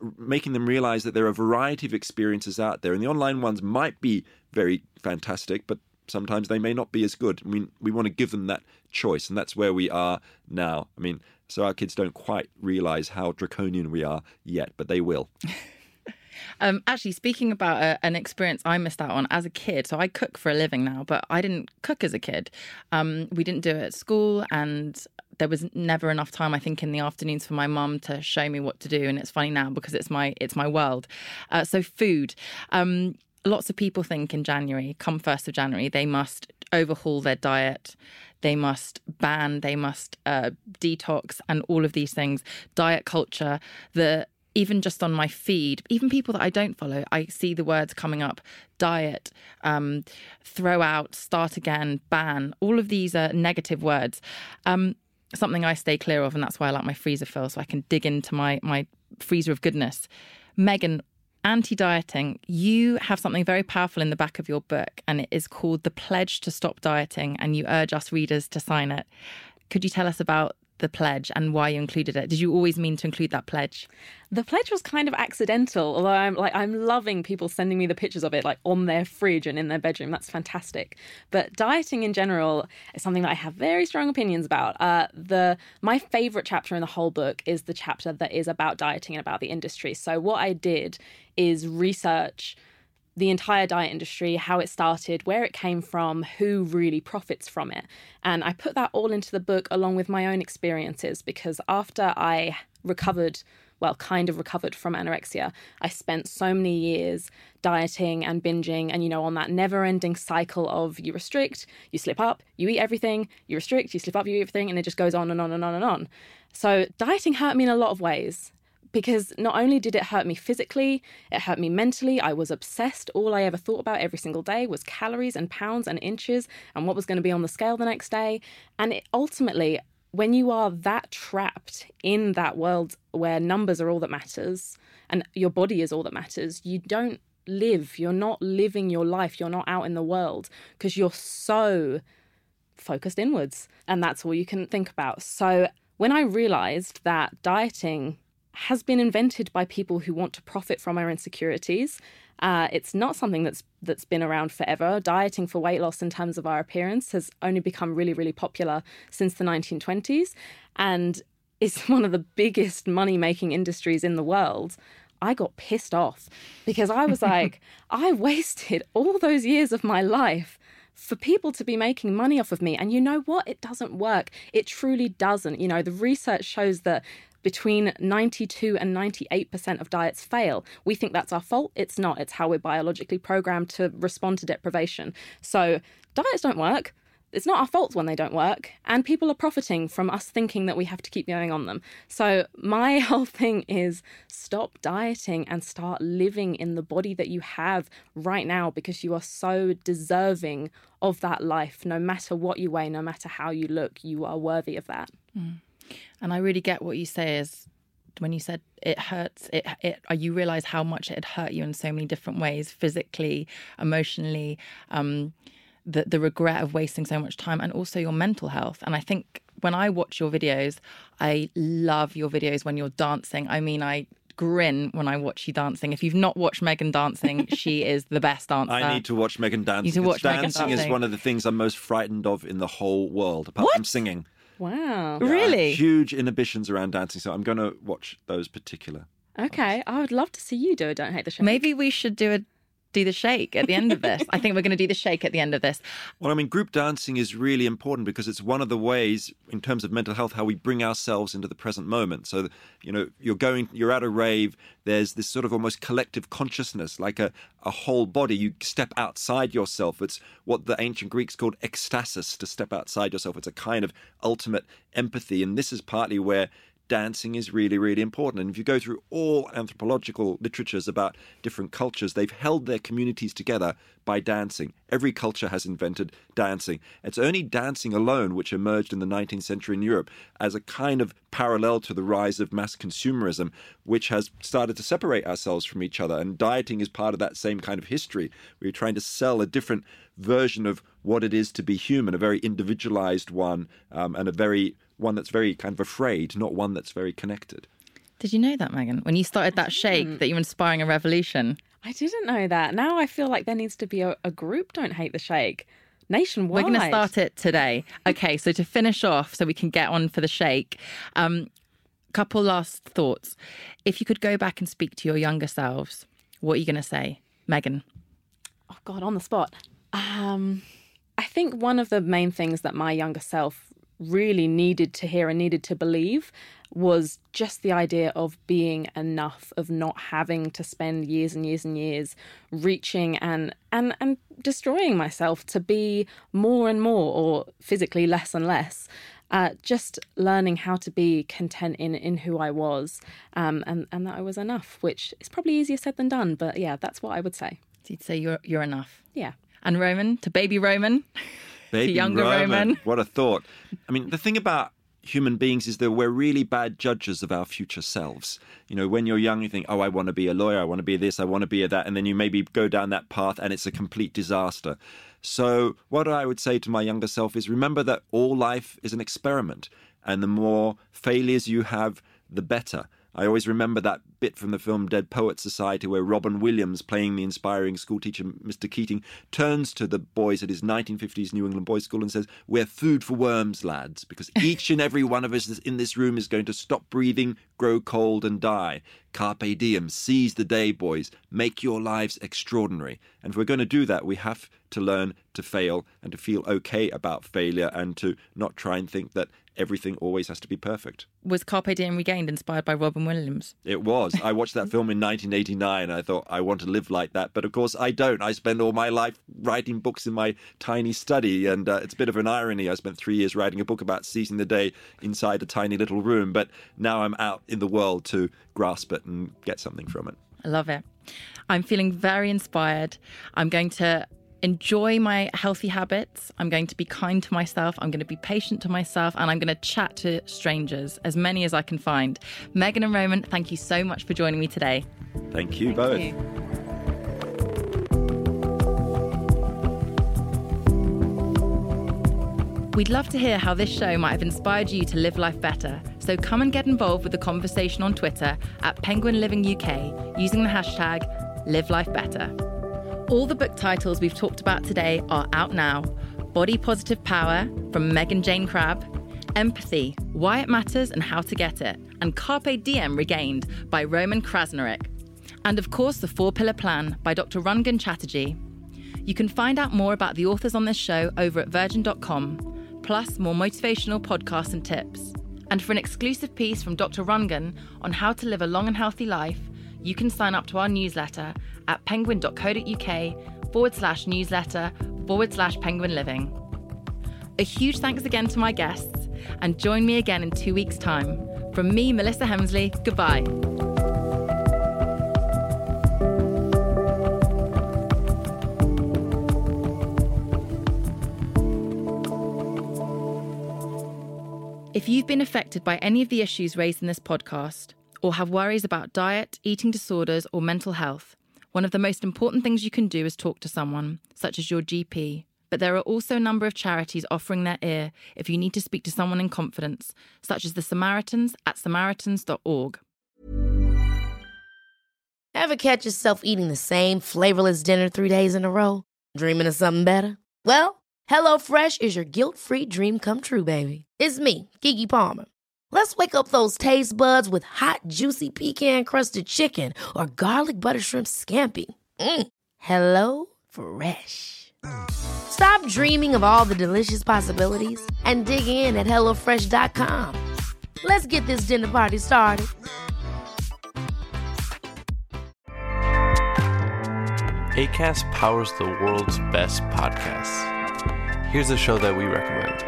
Speaker 7: making them realize that there are a variety of experiences out there, and the online ones might be very fantastic, but sometimes they may not be as good. I mean, we want to give them that choice, and that's where we are now. I mean, so our kids don't quite realize how draconian we are yet, but they will.
Speaker 5: Um, actually, speaking about a, an experience I missed out on as a kid, so I cook for a living now, but I didn't cook as a kid. Um, we didn't do it at school, and there was never enough time, I think, in the afternoons for my mum to show me what to do. And it's funny now because it's my it's my world. Uh, so food. Um, lots of people think in January, come first of January, they must overhaul their diet. They must ban, they must uh, detox, and all of these things. Diet culture, the even just on my feed, even people that I don't follow, I see the words coming up: diet, um, throw out, start again, ban. All of these are negative words. Um, something I stay clear of, and that's why I like my freezer fill, so I can dig into my, my freezer of goodness. Megan, anti-dieting, you have something very powerful in the back of your book, and it is called The Pledge to Stop Dieting, and you urge us readers to sign it. Could you tell us about the pledge and why you included it? Did you always mean to include that pledge?
Speaker 6: The pledge was kind of accidental, although I'm like I'm loving people sending me the pictures of it like on their fridge and in their bedroom. That's fantastic. But dieting in general is something that I have very strong opinions about. Uh, the my favourite chapter in the whole book is the chapter that is about dieting and about the industry. So what I did is research the entire diet industry, how it started, where it came from, who really profits from it. And I put that all into the book along with my own experiences, because after I recovered, well, kind of recovered from anorexia, I spent so many years dieting and binging and, you know, on that never-ending cycle of you restrict, you slip up, you eat everything, you restrict, you slip up, you eat everything, and it just goes on and on and on and on. So dieting hurt me in a lot of ways. Because not only did it hurt me physically, it hurt me mentally. I was obsessed. All I ever thought about every single day was calories and pounds and inches and what was going to be on the scale the next day. And it, ultimately, when you are that trapped in that world where numbers are all that matters and your body is all that matters, you don't live. You're not living your life. You're not out in the world because you're so focused inwards. And that's all you can think about. So when I realized that dieting has been invented by people who want to profit from our insecurities. Uh, it's not something that's that's been around forever. Dieting for weight loss in terms of our appearance has only become really, really popular since the nineteen twenties, and it's one of the biggest money-making industries in the world. I got pissed off because I was like, I wasted all those years of my life for people to be making money off of me. And you know what? It doesn't work. It truly doesn't. You know, the research shows that between ninety-two and ninety-eight percent of diets fail. We think that's our fault. It's not. It's how we're biologically programmed to respond to deprivation. So diets don't work. It's not our fault when they don't work. And people are profiting from us thinking that we have to keep going on them. So my whole thing is stop dieting and start living in the body that you have right now, because you are so deserving of that life. No matter what you weigh, no matter how you look, you are worthy of that.
Speaker 5: Mm. And I really get what you say is when you said it hurts, it, it you realise how much it had hurt you in so many different ways, physically, emotionally, um, the, the regret of wasting so much time, and also your mental health. And I think when I watch your videos, I love your videos when you're dancing. I mean, I grin when I watch you dancing. If you've not watched Megan dancing, she is the best dancer.
Speaker 7: I need to watch Megan dancing.
Speaker 5: You need to watch Megan
Speaker 7: dancing. Dancing is one of the things I'm most frightened of in the whole world, apart
Speaker 5: what?
Speaker 7: from singing.
Speaker 6: Wow.
Speaker 7: Yeah,
Speaker 5: really?
Speaker 7: Huge inhibitions around dancing, so I'm going to watch those particular.
Speaker 6: Okay, I would love to see you do it. Don't Hate the Shake.
Speaker 5: Maybe we should do a do the shake at the end of this. I think we're going to do the shake at the end of this.
Speaker 7: Well, I mean, group dancing is really important because it's one of the ways, in terms of mental health, how we bring ourselves into the present moment. So, you know, you're going, you're at a rave, there's this sort of almost collective consciousness, like a, a whole body. You step outside yourself. It's what the ancient Greeks called ecstasis, to step outside yourself. It's a kind of ultimate empathy. And this is partly where dancing is really, really important. And if you go through all anthropological literatures about different cultures, they've held their communities together by dancing. Every culture has invented dancing. It's only dancing alone which emerged in the nineteenth century in Europe as a kind of parallel to the rise of mass consumerism, which has started to separate ourselves from each other. And dieting is part of that same kind of history. We're trying to sell a different version of what it is to be human, a very individualized one, um, and a very one that's very kind of afraid, not one that's very connected.
Speaker 5: Did you know that, Megan? When you started that shake, that you're inspiring a revolution.
Speaker 6: I didn't know that. Now I feel like there needs to be a, a group Don't Hate the Shake nationwide.
Speaker 5: We're going to start it today. Okay, so to finish off, so we can get on for the shake, um, couple last thoughts. If you could go back and speak to your younger selves, what are you going to say? Megan?
Speaker 6: Oh, God, on the spot. Um, I think one of the main things that my younger self really needed to hear and needed to believe was just the idea of being enough, of not having to spend years and years and years reaching and and and destroying myself to be more and more, or physically less and less. Uh, just learning how to be content in, in who I was, um, and, and that I was enough, which is probably easier said than done. But yeah, that's what I would say.
Speaker 5: So you'd say you're you're enough.
Speaker 6: Yeah.
Speaker 5: And Roman, to baby Roman,
Speaker 7: baby
Speaker 5: to younger
Speaker 7: Roman.
Speaker 5: Roman.
Speaker 7: What a thought. I mean, the thing about human beings is that we're really bad judges of our future selves. You know, when you're young, you think, oh, I want to be a lawyer, I want to be this, I want to be a that, and then you maybe go down that path and it's a complete disaster. So what I would say to my younger self is remember that all life is an experiment, and the more failures you have, the better. I always remember that bit from the film Dead Poets Society where Robin Williams, playing the inspiring schoolteacher Mister Keating, turns to the boys at his nineteen fifties New England boys' school and says, we're food for worms, lads, because each and every one of us in this room is going to stop breathing, grow cold and die. Carpe diem, seize the day, boys. Make your lives extraordinary. And if we're going to do that, we have to learn to fail and to feel okay about failure and to not try and think that everything always has to be perfect.
Speaker 5: Was Carpe Diem Regained inspired by Robin Williams?
Speaker 7: It was. I watched that film in nineteen eighty-nine. And I thought, I want to live like that. But of course, I don't. I spend all my life writing books in my tiny study. And uh, it's a bit of an irony. I spent three years writing a book about seizing the day inside a tiny little room. But now I'm out in the world to grasp it and get something from it.
Speaker 5: I love it. I'm feeling very inspired. I'm going to enjoy my healthy habits. I'm going to be kind to myself. I'm going to be patient to myself. And I'm going to chat to strangers, as many as I can find. Megan and Roman, thank you so much for joining me today.
Speaker 7: Thank you
Speaker 6: Thank
Speaker 7: both.
Speaker 6: you.
Speaker 5: We'd love to hear how this show might have inspired you to live life better. So come and get involved with the conversation on Twitter at Penguin Living U K using the hashtag Live Life Better. All the book titles we've talked about today are out now. Body Positive Power from Megan Jane Crabb, Empathy, Why It Matters and How to Get It, and Carpe Diem Regained by Roman Krasnarek. And of course, The Four Pillar Plan by Doctor Rangan Chatterjee. You can find out more about the authors on this show over at virgin dot com, plus more motivational podcasts and tips. And for an exclusive piece from Doctor Rangan on how to live a long and healthy life, you can sign up to our newsletter at penguin.co.uk forward slash newsletter forward slash penguin living. A huge thanks again to my guests, and join me again in two weeks' time. From me, Melissa Hemsley, goodbye. If you've been affected by any of the issues raised in this podcast, or have worries about diet, eating disorders, or mental health, one of the most important things you can do is talk to someone, such as your G P. But there are also a number of charities offering their ear if you need to speak to someone in confidence, such as the Samaritans at samaritans dot org.
Speaker 9: Ever catch yourself eating the same flavorless dinner three days in a row? Dreaming of something better? Well, HelloFresh is your guilt-free dream come true, baby. It's me, Keke Palmer. Let's wake up those taste buds with hot, juicy pecan-crusted chicken or garlic butter shrimp scampi. Mm. Hello Fresh. Stop dreaming of all the delicious possibilities and dig in at hello fresh dot com. Let's get this dinner party started.
Speaker 11: Acast powers the world's best podcasts. Here's a show that we recommend.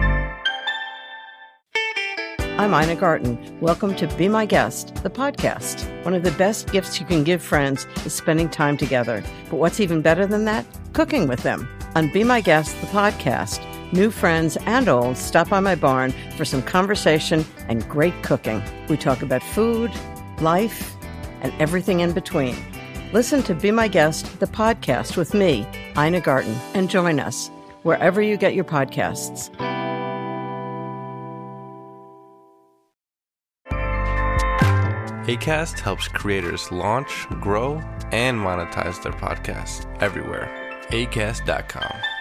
Speaker 12: I'm Ina Garten. Welcome to Be My Guest, the podcast. One of the best gifts you can give friends is spending time together. But what's even better than that? Cooking with them. On Be My Guest, the podcast, new friends and old stop by my barn for some conversation and great cooking. We talk about food, life, and everything in between. Listen to Be My Guest, the podcast with me, Ina Garten, and join us wherever you get your podcasts.
Speaker 11: Acast helps creators launch, grow, and monetize their podcasts everywhere. acast dot com.